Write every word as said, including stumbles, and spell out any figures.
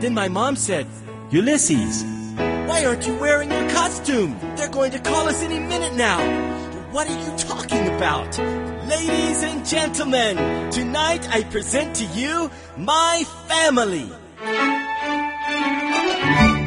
Then my mom said, "Ulysses, why aren't you wearing your costume? They're going to call us any minute now." "What are you talking about?" "Ladies and gentlemen, tonight I present to you my family."